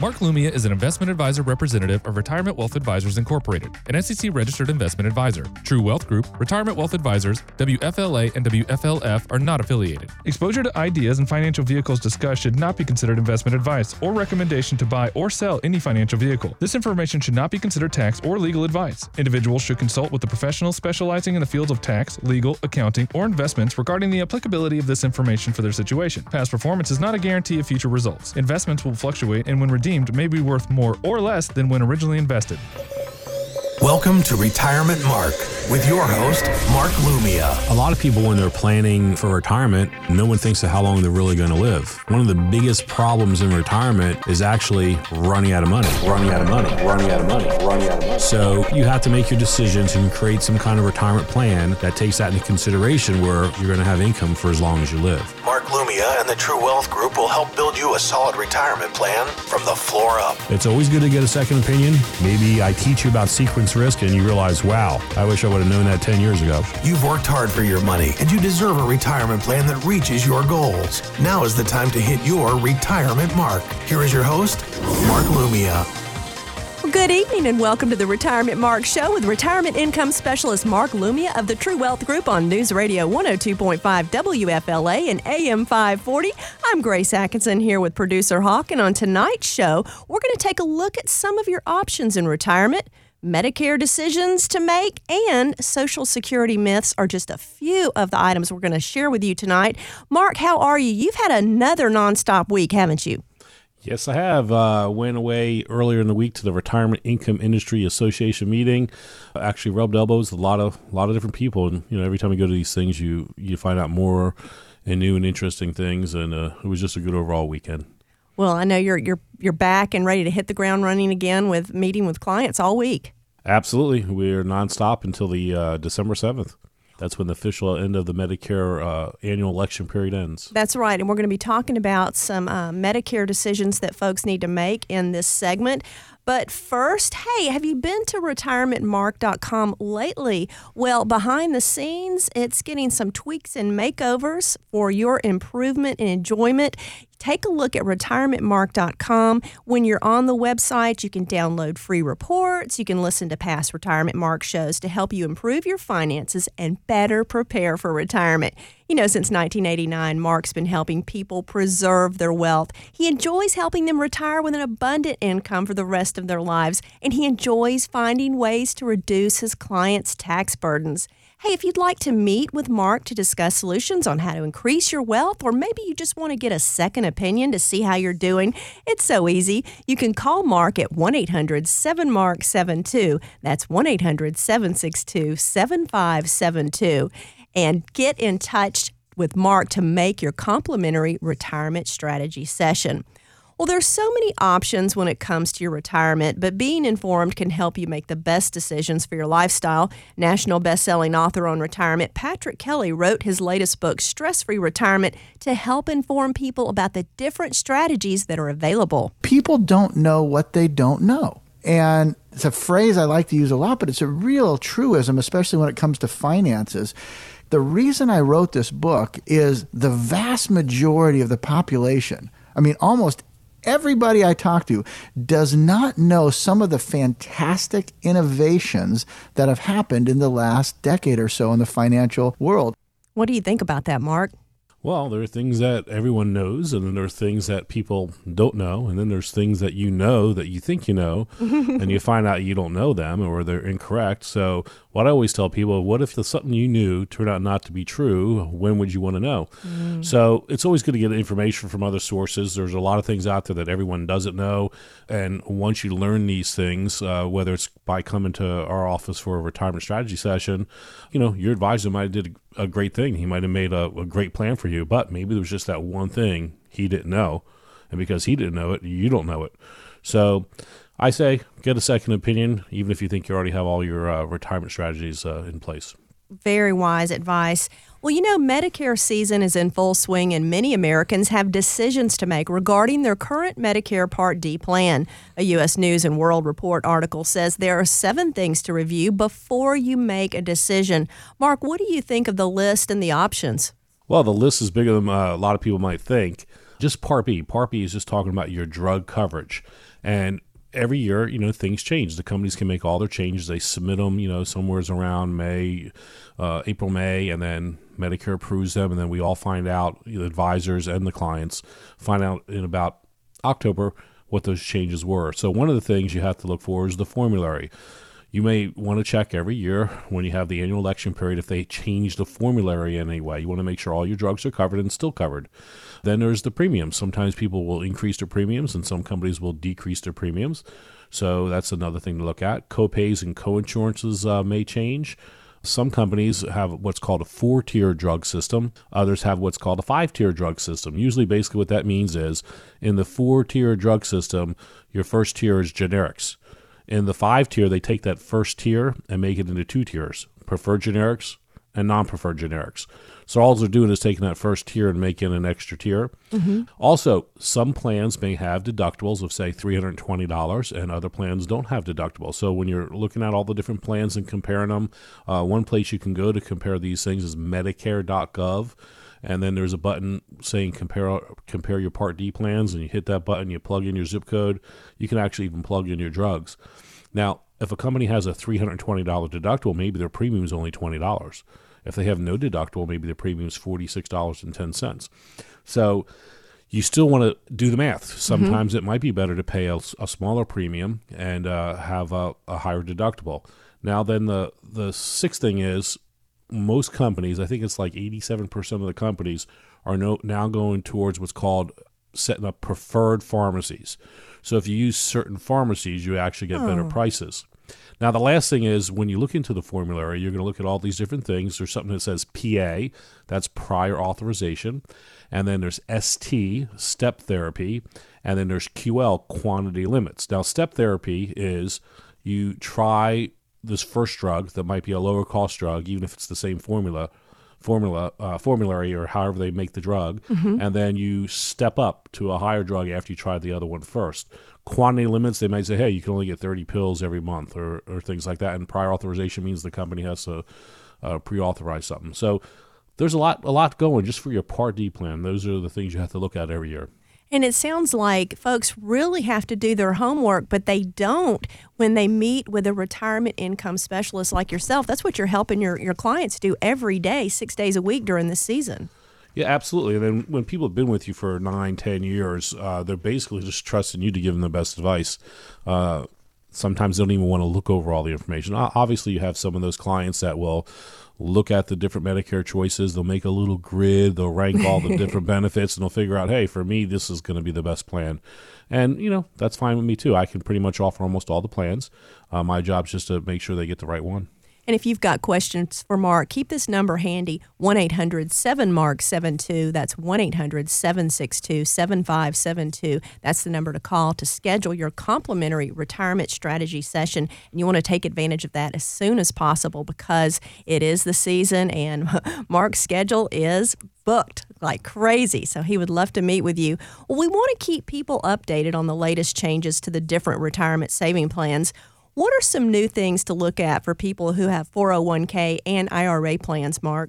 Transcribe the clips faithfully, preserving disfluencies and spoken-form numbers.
Mark Lumia is an investment advisor representative of Retirement Wealth Advisors Incorporated, an S E C-registered investment advisor. True Wealth Group, Retirement Wealth Advisors, W F L A, and W F L F are not affiliated. Exposure to ideas and financial vehicles discussed should not be considered investment advice or recommendation to buy or sell any financial vehicle. This information should not be considered tax or legal advice. Individuals should consult with a professional specializing in the fields of tax, legal, accounting, or investments regarding the applicability of this information for their situation. Past performance is not a guarantee of future results. Investments will fluctuate and when redeemed may be worth more or less than when originally invested. Welcome to Retirement Mark with your host, Mark Lumia. A lot of people, when they're planning for retirement, no one thinks of how long they're really going to live. One of the biggest problems in retirement is actually running out of money, running out of money, running out of money, running out of money. So you have to make your decisions and create some kind of retirement plan that takes that into consideration where you're going to have income for as long as you live. Mark Lumia and the True Wealth Group will help build you a solid retirement plan from the floor up. It's always good to get a second opinion. Maybe I teach you about sequence risk and you realize, wow, I wish I would have known that ten years ago. You've worked hard for your money and you deserve a retirement plan that reaches your goals. Now is the time to hit your retirement mark. Here is your host, Mark Lumia. Well, good evening and welcome to the Retirement Mark Show with retirement income specialist Mark Lumia of the True Wealth Group on News Radio one oh two point five W F L A and A M five forty. I'm Grace Atkinson here with producer Hawk, and on tonight's show, we're going to take a look at some of your options in retirement. Medicare decisions to make, and Social Security myths are just a few of the items we're going to share with you tonight. Mark, how are you? You've had another nonstop week, haven't you? Yes, I have. Uh, went away earlier in the week to the Retirement Income Industry Association meeting. Actually rubbed elbows with a lot of a lot of different people, and you know, every time you go to these things, you you find out more and new and interesting things, and uh, it was just a good overall weekend. Well, I know you're you're you're back and ready to hit the ground running again with meeting with clients all week. Absolutely. We're nonstop until the uh, December seventh. That's when the official end of the Medicare uh, annual election period ends. That's right. And we're going to be talking about some uh, Medicare decisions that folks need to make in this segment. But first, hey, have you been to retirement mark dot com lately? Well, behind the scenes, it's getting some tweaks and makeovers for your improvement and enjoyment. Take a look at retirement mark dot com. When you're on the website, you can download free reports. You can listen to past Retirement Mark shows to help you improve your finances and better prepare for retirement. You know, since nineteen eighty-nine, Mark's been helping people preserve their wealth. He enjoys helping them retire with an abundant income for the rest of their lives, and he enjoys finding ways to reduce his clients' tax burdens. Hey, if you'd like to meet with Mark to discuss solutions on how to increase your wealth, or maybe you just want to get a second opinion to see how you're doing, it's so easy. You can call Mark at one eight hundred seven mark seven two. That's one eight hundred seven six two seven five seven two. And get in touch with Mark to make your complimentary retirement strategy session. Well, there's so many options when it comes to your retirement, but being informed can help you make the best decisions for your lifestyle. National best-selling author on retirement, Patrick Kelly, wrote his latest book, Stress-Free Retirement, to help inform people about the different strategies that are available. People don't know what they don't know. And it's a phrase I like to use a lot, but it's a real truism, especially when it comes to finances. The reason I wrote this book is the vast majority of the population, I mean, almost everybody I talk to, does not know some of the fantastic innovations that have happened in the last decade or so in the financial world. What do you think about that, Mark? Well, there are things that everyone knows, and then there are things that people don't know, and then there's things that you know that you think you know, and you find out you don't know them or they're incorrect. So what I always tell people, what if the something you knew turned out not to be true? When would you want to know? Mm. So it's always good to get information from other sources. There's a lot of things out there that everyone doesn't know, and once you learn these things, uh, whether it's by coming to our office for a retirement strategy session, you know, your advisor might have did a great thing. He might have made a, a great plan for you, but maybe there was just that one thing he didn't know. And because he didn't know it, you don't know it. So I say get a second opinion, even if you think you already have all your uh, retirement strategies uh, in place. Very wise advice. Well, you know, Medicare season is in full swing, and many Americans have decisions to make regarding their current Medicare Part D plan. A U S News and World Report article says there are seven things to review before you make a decision. Mark, what do you think of the list and the options? Well, the list is bigger than uh, a lot of people might think. just Part B. Part B is just talking about your drug coverage. And every year, you know, things change. The companies can make all their changes. They submit them, you know, somewhere around May, uh, April, May, and then Medicare approves them. And then we all find out, you know, advisors and the clients find out in about October what those changes were. So one of the things you have to look for is the formulary. You may want to check every year when you have the annual election period if they change the formulary in any way. You want to make sure all your drugs are covered and still covered. Then there's the premiums. Sometimes people will increase their premiums and some companies will decrease their premiums. So that's another thing to look at. Co-pays and co-insurances uh, may change. Some companies have what's called a four-tier drug system. Others have what's called a five-tier drug system. Usually, basically what that means is in the four-tier drug system, your first tier is generics. In the five-tier, they take that first tier and make it into two tiers, preferred generics and non-preferred generics. So all they're doing is taking that first tier and making an extra tier. Mm-hmm. Also, some plans may have deductibles of, say, three hundred twenty dollars, and other plans don't have deductibles. So when you're looking at all the different plans and comparing them, uh, one place you can go to compare these things is Medicare dot gov. And then there's a button saying compare compare your Part D plans, and you hit that button, you plug in your zip code. You can actually even plug in your drugs. Now, if a company has a three hundred twenty dollars deductible, maybe their premium is only twenty dollars. If they have no deductible, maybe their premium is forty-six dollars and ten cents. So you still want to do the math. Sometimes mm-hmm. it might be better to pay a, a smaller premium and uh, have a, a higher deductible. Now, then the, the sixth thing is, most companies, I think it's like eighty-seven percent of the companies, are no, now going towards what's called setting up preferred pharmacies. So if you use certain pharmacies, you actually get oh. better prices. Now, the last thing is when you look into the formulary, you're going to look at all these different things. There's something that says P A, that's prior authorization. And then there's S T, step therapy. And then there's Q L, quantity limits. Now, step therapy is you try this first drug that might be a lower cost drug, even if it's the same formula, formula, uh, formulary or however they make the drug, mm-hmm. and then you step up to a higher drug after you try the other one first. Quantity limits, they might say, hey, you can only get thirty pills every month or, or things like that. And prior authorization means the company has to uh, pre-authorize something. So there's a lot, a lot going just for your Part D plan. Those are the things you have to look at every year. And it sounds like folks really have to do their homework, but they don't when they meet with a retirement income specialist like yourself. That's what you're helping your, your clients do every day, six days a week during this season. Yeah, absolutely. And then when people have been with you for nine, ten years, uh, they're basically just trusting you to give them the best advice. Uh, sometimes they don't even want to look over all the information. Obviously, you have some of those clients that will look at the different Medicare choices. They'll make a little grid. They'll rank all the different benefits, and they'll figure out, hey, for me, this is going to be the best plan. And, you know, that's fine with me, too. I can pretty much offer almost all the plans. Uh, my job's just to make sure they get the right one. And if you've got questions for Mark, keep this number handy, one eight hundred seven mark seven two. That's one eight hundred seven six two seven five seven two. That's the number to call to schedule your complimentary retirement strategy session. And you want to take advantage of that as soon as possible because it is the season and Mark's schedule is booked like crazy. So he would love to meet with you. Well, we want to keep people updated on the latest changes to the different retirement saving plans. What are some new things to look at for people who have four oh one k and I R A plans, Mark?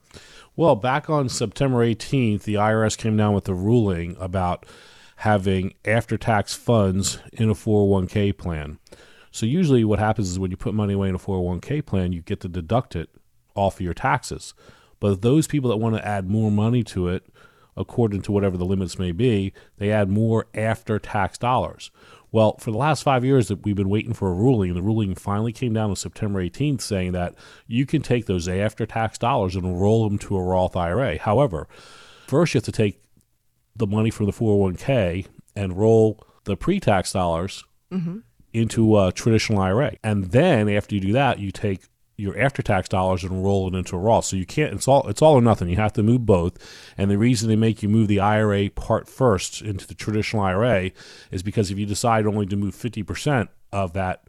Well, back on September eighteenth, the I R S came down with a ruling about having after-tax funds in a four oh one k plan. So usually what happens is when you put money away in a four oh one k plan, you get to deduct it off of your taxes. But those people that want to add more money to it, according to whatever the limits may be, they add more after-tax dollars. Well, for the last five years that we've been waiting for a ruling, and the ruling finally came down on September eighteenth saying that you can take those after-tax dollars and roll them to a Roth I R A. However, first you have to take the money from the four oh one k and roll the pre-tax dollars mm-hmm. into a traditional I R A. And then after you do that, you take your after-tax dollars and roll it into a Roth. So you can't, it's all it's all or nothing. You have to move both. And the reason they make you move the I R A part first into the traditional I R A is because if you decide only to move fifty percent of that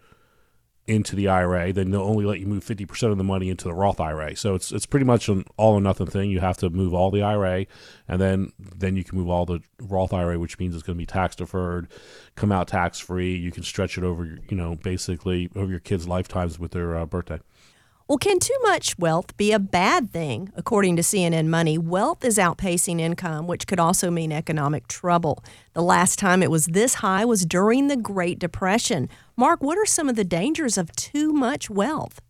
into the I R A, then they'll only let you move fifty percent of the money into the Roth I R A. So it's it's pretty much an all or nothing thing. You have to move all the I R A, and then then you can move all the Roth I R A, which means it's going to be tax deferred, come out tax free. You can stretch it over, you know, basically over your kids' lifetimes with their uh, birthday. Well, can too much wealth be a bad thing? According to C N N Money, wealth is outpacing income, which could also mean economic trouble. The last time it was this high was during the Great Depression. Mark, what are some of the dangers of too much wealth?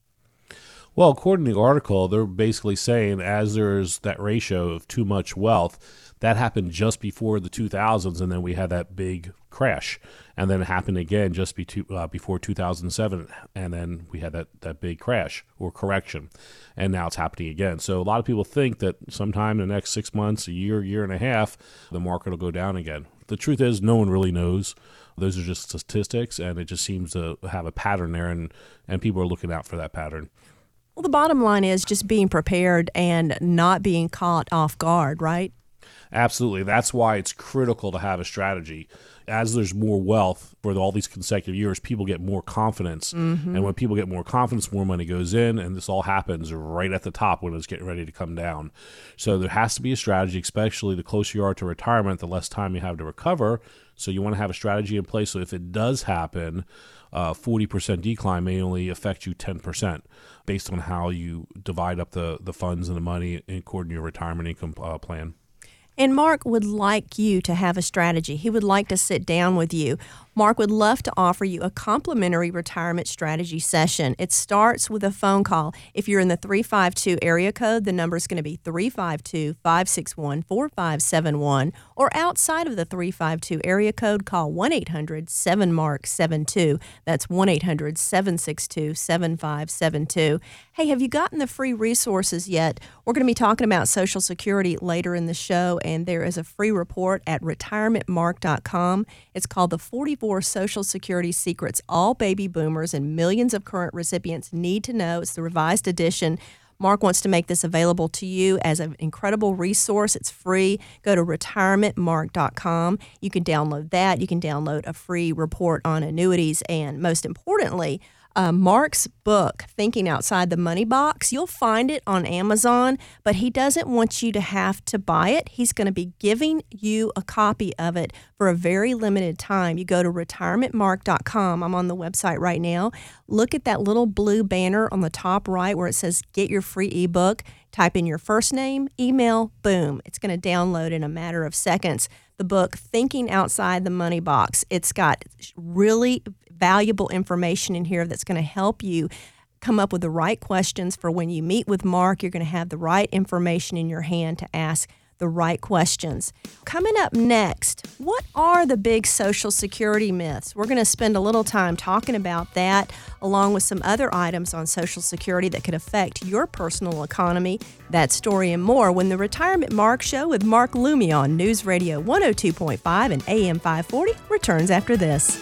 Well, according to the article, they're basically saying as there's that ratio of too much wealth, that happened just before the two thousands, and then we had that big crash. And then it happened again just be two, uh, before two thousand seven, and then we had that, that big crash or correction. And now it's happening again. So a lot of people think that sometime in the next six months, a year, year and a half, the market will go down again. The truth is no one really knows. Those are just statistics, and it just seems to have a pattern there, and, and people are looking out for that pattern. Well, the bottom line is just being prepared and not being caught off guard, right? Absolutely. That's why it's critical to have a strategy. As there's more wealth for all these consecutive years, people get more confidence. Mm-hmm. And when people get more confidence, more money goes in, and this all happens right at the top when it's getting ready to come down. So there has to be a strategy, especially the closer you are to retirement, the less time you have to recover. So you want to have a strategy in place. So if it does happen, uh, forty percent decline may only affect you ten percent based on how you divide up the, the funds and the money according to your retirement income uh, plan. And Mark would like you to have a strategy. He would like to sit down with you. Mark would love to offer you a complimentary retirement strategy session. It starts with a phone call. If you're in the three five two area code, the number is going to be three five two, five six one, four five seven one. Or outside of the three five two area code, call one eight hundred seven mark seven two. That's one eight hundred seven six two seven five seven two. Hey, have you gotten the free resources yet? We're going to be talking about Social Security later in the show, and there is a free report at retirement mark dot com. It's called the forty-four Social Security Secrets All Baby Boomers and Millions of Current Recipients Need to Know. It's the revised edition. Mark wants to make this available to you as an incredible resource. It's free. Go to retirement mark dot com. You can download that. You can download a free report on annuities, and most importantly, Uh, Mark's book, Thinking Outside the Money Box. You'll find it on Amazon, but he doesn't want you to have to buy it. He's going to be giving you a copy of it for a very limited time. You go to retirement mark dot com. I'm on the website right now. Look at that little blue banner on the top right where it says get your free ebook. Type in your first name, email, boom. It's going to download in a matter of seconds. The book, Thinking Outside the Money Box. It's got really valuable information in here that's going to help you come up with the right questions for when you meet with Mark. You're going to have the right information in your hand to ask the right questions. Coming up next, what are the big Social Security myths? We're going to spend a little time talking about that, along with some other items on Social Security that could affect your personal economy. That story and more when the Retirement Mark Show with Mark Lumia on News Radio one oh two point five and A M five forty returns after this.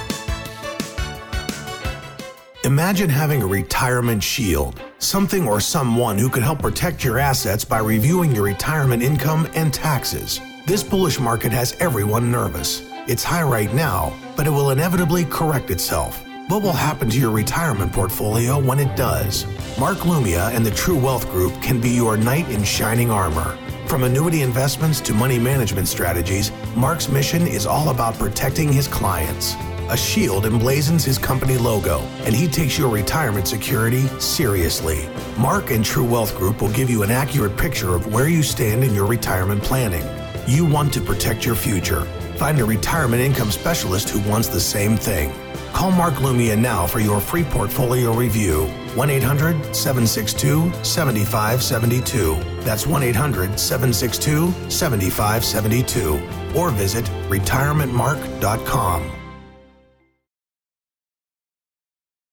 Imagine having a retirement shield, something or someone who could help protect your assets by reviewing your retirement income and taxes. This bullish market has everyone nervous. It's high right now, but it will inevitably correct itself. What will happen to your retirement portfolio when it does? Mark Lumia and the True Wealth Group can be your knight in shining armor. From annuity investments to money management strategies, Mark's mission is all about protecting his clients. A shield emblazons his company logo, and he takes your retirement security seriously. Mark and True Wealth Group will give you an accurate picture of where you stand in your retirement planning. You want to protect your future. Find a retirement income specialist who wants the same thing. Call Mark Lumia now for your free portfolio review. one eight hundred seven six two seven five seven two. That's one eight hundred seven six two seven five seven two. Or visit retirement mark dot com.